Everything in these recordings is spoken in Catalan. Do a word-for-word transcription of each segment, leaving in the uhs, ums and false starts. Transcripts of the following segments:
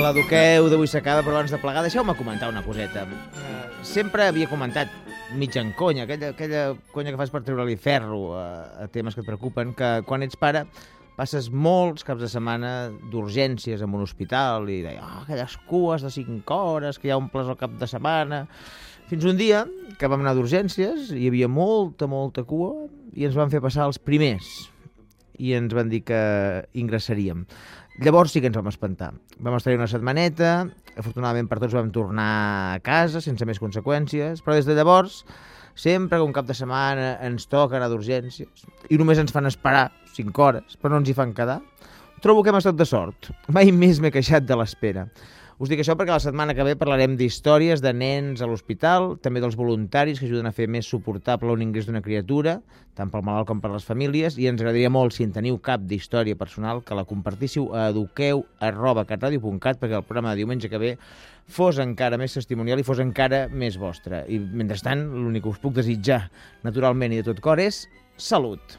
l'eduqueu d'avui s'acaba, però abans de plegar deixeu-me comentar una coseta. Sempre havia comentat, mig en conya, aquella, aquella conya que fas per treure-li ferro a, a temes que et preocupen, que quan ets pare passes molts caps de setmana d'urgències en un hospital i deia, oh, aquelles cues de cinc hores que hi ha omples al cap de setmana. Fins un dia que vam anar d'urgències, hi havia molta, molta cua i ens van fer passar els primers i ens van dir que ingressaríem. Llavors sí que ens vam espantar. Vam estar-hi una setmaneta, afortunadament per tots vam tornar a casa sense més conseqüències, però des de llavors, sempre que un cap de setmana ens toca anar d'urgències i només ens fan esperar cinc hores, però no ens hi fan quedar, trobo que hem estat de sort. Mai més m'he queixat de l'espera. Us dic això perquè la setmana que ve parlarem d'històries de nens a l'hospital, també dels voluntaris que ajuden a fer més suportable un ingrés d'una criatura, tant pel malalt com per les famílies, i ens agradaria molt, si en teniu cap d'història personal, que la compartíssiu a eduqueu arroba catradio punt cat perquè el programa de diumenge que ve fos encara més testimonial i fos encara més vostre. I mentrestant, l'únic que us puc desitjar, naturalment i de tot cor, és salut.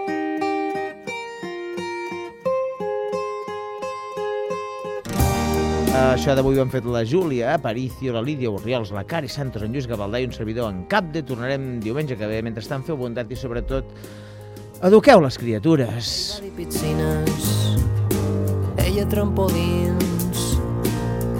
Això d'avui ho han fet la Júlia Aparicio, la Lídia Orriols, la Cari Santos, en Lluís Gavaldà i un servidor en Capde. Tornarem diumenge que ve. Mentrestant, feu bondat i, sobretot, eduqueu les criatures. Piscines, ella trampolín,